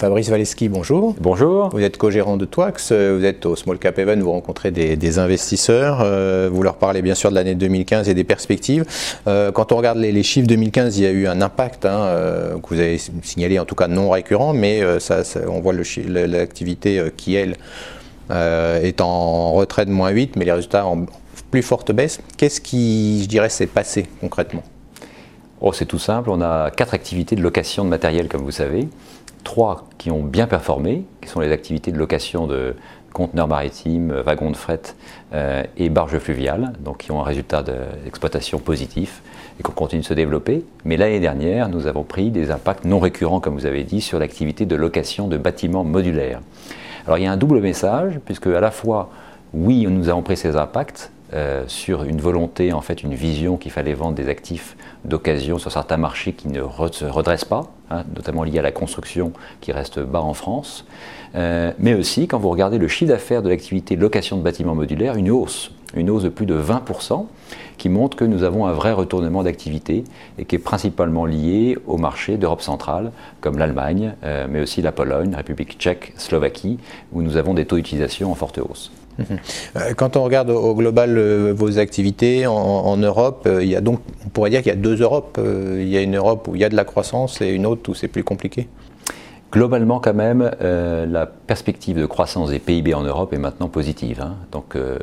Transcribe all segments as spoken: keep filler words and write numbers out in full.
Fabrice Walewski, bonjour. Bonjour. Vous êtes co-gérant de Touax, vous êtes au Small Cap Event, vous rencontrez des, des investisseurs, euh, vous leur parlez bien sûr de l'année deux mille quinze et des perspectives. Euh, quand on regarde les, les chiffres deux mille quinze, il y a eu un impact hein, euh, que vous avez signalé, en tout cas non récurrent, mais euh, ça, ça, on voit l'activité euh, qui, elle, euh, est en retrait de moins huit, mais les résultats en plus forte baisse. Qu'est-ce qui, je dirais, s'est passé concrètement ? Oh, c'est tout simple, on a quatre activités de location de matériel, comme vous savez. Trois qui ont bien performé, qui sont les activités de location de conteneurs maritimes, wagons de fret euh, et barges fluviales, donc qui ont un résultat d'exploitation positif et qui continuent de se développer. Mais l'année dernière, nous avons pris des impacts non récurrents, comme vous avez dit, sur l'activité de location de bâtiments modulaires. Alors il y a un double message, puisque à la fois, oui, nous avons pris ces impacts, Euh, sur une volonté, en fait, une vision qu'il fallait vendre des actifs d'occasion sur certains marchés qui ne re- se redressent pas, hein, notamment liés à la construction qui reste bas en France. Euh, mais aussi, quand vous regardez le chiffre d'affaires de l'activité de location de bâtiments modulaires, une hausse, une hausse de plus de vingt pour cent, qui montre que nous avons un vrai retournement d'activité et qui est principalement lié aux marchés d'Europe centrale, comme l'Allemagne, euh, mais aussi la Pologne, République tchèque, Slovaquie, où nous avons des taux d'utilisation en forte hausse. Quand on regarde au global euh, vos activités en, en Europe, euh, il y a donc, on pourrait dire qu'il y a deux Europes. Euh, il y a une Europe où il y a de la croissance et une autre où c'est plus compliqué. Globalement, quand même, euh, la perspective de croissance des P I B en Europe est maintenant positive. Hein. Donc, euh,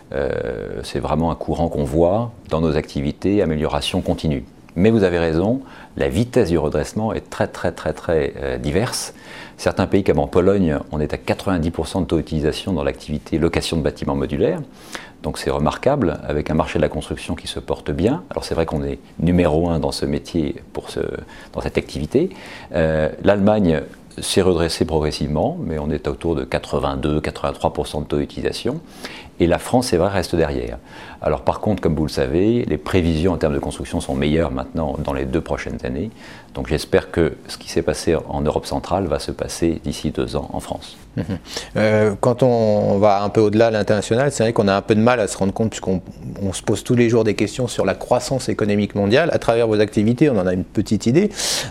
euh, c'est vraiment un courant qu'on voit dans nos activités, amélioration continue. Mais vous avez raison, la vitesse du redressement est très très très très euh, diverse. Certains pays comme en Pologne, on est à quatre-vingt-dix pour cent de taux d'utilisation dans l'activité location de bâtiments modulaires. Donc c'est remarquable, avec un marché de la construction qui se porte bien. Alors c'est vrai qu'on est numéro un dans ce métier, pour ce, dans cette activité. Euh, L'Allemagne s'est redressée progressivement, mais on est autour de quatre-vingt-deux à quatre-vingt-trois pour cent de taux d'utilisation. Et la France, c'est vrai, reste derrière. Alors par contre, comme vous le savez, les prévisions en termes de construction sont meilleures maintenant dans les deux prochaines années. Donc j'espère que ce qui s'est passé en Europe centrale va se passer d'ici deux ans en France. Mmh. Euh, quand on va un peu au-delà de l'international, c'est vrai qu'on a un peu de mal à se rendre compte, puisqu'on on se pose tous les jours des questions sur la croissance économique mondiale. À travers vos activités, on en a une petite idée.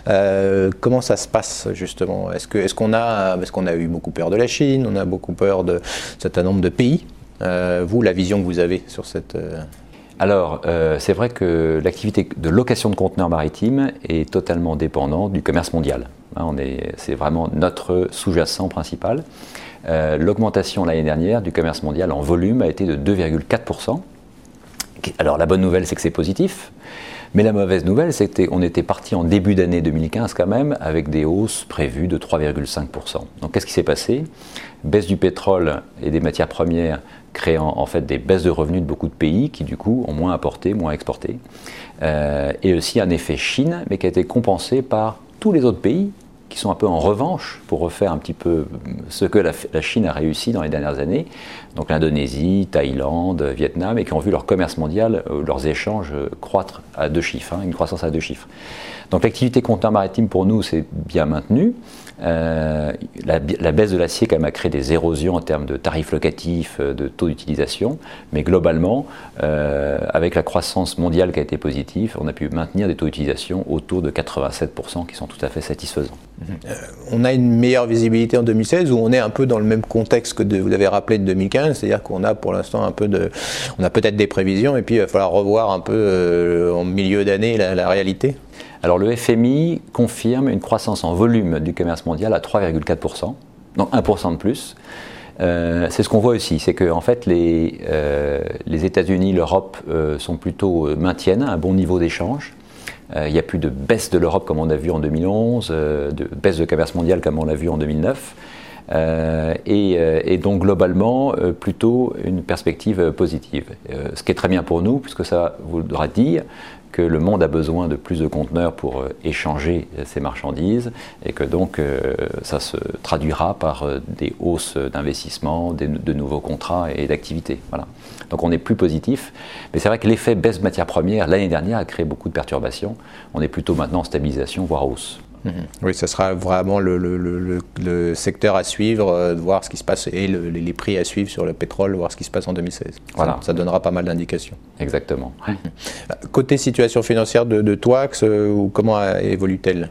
Euh, comment ça se passe justement ? Est-ce que, est-ce qu'on a, parce qu'on a eu beaucoup peur de la Chine, on a beaucoup peur de certain nombre de pays. Euh, vous, la vision que vous avez sur cette... Euh... Alors, euh, c'est vrai que l'activité de location de conteneurs maritimes est totalement dépendante du commerce mondial. Hein, on est, c'est vraiment notre sous-jacent principal. Euh, l'augmentation l'année dernière du commerce mondial en volume a été de deux virgule quatre pour cent. Alors, la bonne nouvelle, c'est que c'est positif. Mais la mauvaise nouvelle, c'est qu'on était parti en début d'année deux mille quinze quand même avec des hausses prévues de trois virgule cinq pour cent. Donc qu'est-ce qui s'est passé ? Baisse du pétrole et des matières premières créant en fait des baisses de revenus de beaucoup de pays qui du coup ont moins importé, moins exporté. Euh, et aussi un effet Chine, mais qui a été compensé par tous les autres pays qui sont un peu en revanche pour refaire un petit peu ce que la, la Chine a réussi dans les dernières années, donc l'Indonésie, Thaïlande, Vietnam, et qui ont vu leur commerce mondial, euh, leurs échanges euh, croître à deux chiffres, hein, une croissance à deux chiffres. Donc l'activité conteneur maritime pour nous, c'est bien maintenu. Euh, la, la baisse de l'acier quand même a créé des érosions en termes de tarifs locatifs, de taux d'utilisation, mais globalement, euh, avec la croissance mondiale qui a été positive, on a pu maintenir des taux d'utilisation autour de quatre-vingt-sept pour cent qui sont tout à fait satisfaisants. Euh, on a une meilleure visibilité en deux mille seize, où on est un peu dans le même contexte que de, vous l'avez rappelé de deux mille quinze, c'est-à-dire qu'on a pour l'instant un peu de, on a peut-être des prévisions et puis il va falloir revoir un peu euh, en milieu d'année la, la réalité. Alors le F M I confirme une croissance en volume du commerce mondial à trois virgule quatre pour cent, donc un pour cent de plus. Euh, c'est ce qu'on voit aussi, c'est que en fait les, euh, les États-Unis, l'Europe euh, sont plutôt euh, maintiennent un bon niveau d'échange. Euh, il n'y a plus de baisse de l'Europe comme on a vu en deux mille onze, euh, de baisse de commerce mondial comme on l'a vu en deux mille neuf. Euh, et, euh, et donc globalement euh, plutôt une perspective euh, positive. Euh, ce qui est très bien pour nous, puisque ça voudra dire que le monde a besoin de plus de conteneurs pour euh, échanger ces marchandises et que donc euh, ça se traduira par euh, des hausses d'investissement, des, de nouveaux contrats et d'activités. Voilà. Donc on est plus positif, mais c'est vrai que l'effet baisse matières premières l'année dernière a créé beaucoup de perturbations. On est plutôt maintenant en stabilisation, voire hausse. Mmh. Oui, ce sera vraiment le, le, le, le secteur à suivre, euh, de voir ce qui se passe, et le, les prix à suivre sur le pétrole, voir ce qui se passe en deux mille seize. Voilà. Ça, ça donnera pas mal d'indications. Exactement. Ouais. Côté situation financière de, de Touax, euh, comment évolue-t-elle ?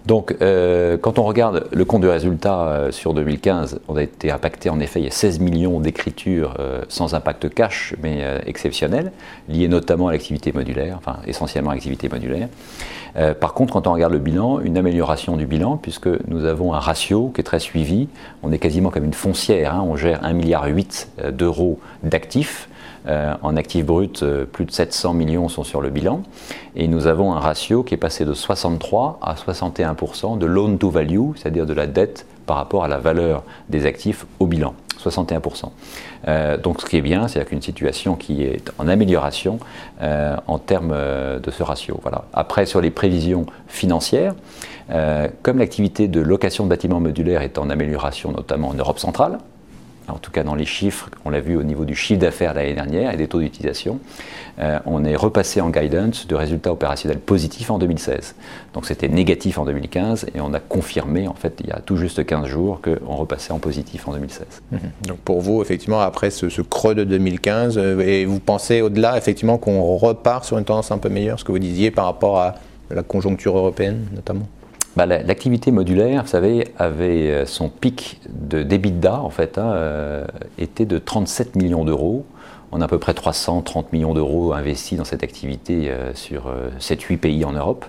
Donc, euh, quand on regarde le compte de résultat euh, sur deux mille quinze, on a été impacté, en effet, il y a seize millions d'écritures euh, sans impact cash, mais euh, exceptionnelles, liées notamment à l'activité modulaire, enfin essentiellement à l'activité modulaire. Euh, par contre, quand on regarde le bilan, une amélioration du bilan, puisque nous avons un ratio qui est très suivi, on est quasiment comme une foncière, hein, on gère un virgule huit milliard d'euros d'actifs. Euh, en actifs bruts, euh, plus de sept cents millions sont sur le bilan. Et nous avons un ratio qui est passé de soixante-trois à soixante et un pour cent de loan to value, c'est-à-dire de la dette par rapport à la valeur des actifs au bilan. soixante et un pour cent. Euh, donc ce qui est bien, c'est qu'une situation qui est en amélioration euh, en termes euh, de ce ratio. Voilà. Après, sur les prévisions financières, euh, comme l'activité de location de bâtiments modulaires est en amélioration, notamment en Europe centrale, en tout cas dans les chiffres, on l'a vu au niveau du chiffre d'affaires l'année dernière et des taux d'utilisation, euh, on est repassé en guidance de résultats opérationnels positifs en deux mille seize. Donc c'était négatif en deux mille quinze et on a confirmé en fait il y a tout juste quinze jours qu'on repassait en positif en deux mille seize. Mmh. Donc pour vous, effectivement, après ce, ce creux de deux mille quinze, euh, et vous pensez au-delà, effectivement, qu'on repart sur une tendance un peu meilleure, ce que vous disiez par rapport à la conjoncture européenne notamment? Bah, l'activité modulaire, vous savez, avait son pic de d'EBITDA, en fait, hein, euh, était de trente-sept millions d'euros. On a à peu près trois cent trente millions d'euros investis dans cette activité euh, sur euh, sept huit pays en Europe.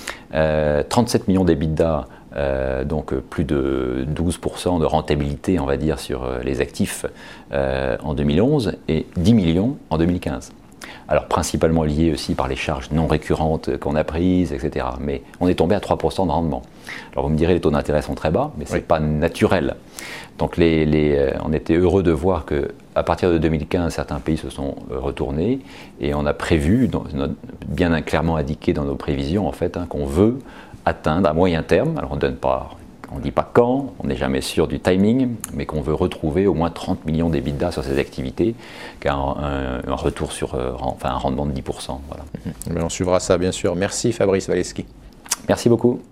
Euh, trente-sept millions d'EBITDA, euh, donc plus de douze pour cent de rentabilité, on va dire, sur euh, les actifs euh, en deux mille onze et dix millions en deux mille quinze. Alors principalement lié aussi par les charges non récurrentes qu'on a prises, et cetera. Mais on est tombé à trois pour cent de rendement. Alors vous me direz, les taux d'intérêt sont très bas, mais ce n'est oui. pas naturel. Donc les, les, euh, on était heureux de voir qu'à partir de deux mille quinze, certains pays se sont retournés et on a prévu, dans notre, bien clairement indiqué dans nos prévisions, en fait, hein, qu'on veut atteindre à moyen terme, alors on ne donne pas... On ne dit pas quand, on n'est jamais sûr du timing, mais qu'on veut retrouver au moins trente millions d'EBITDA sur ces activités, car un, un retour sur euh, enfin un rendement de dix pour cent. Voilà. Mmh. On suivra ça bien sûr. Merci Fabrice Walewski. Merci beaucoup.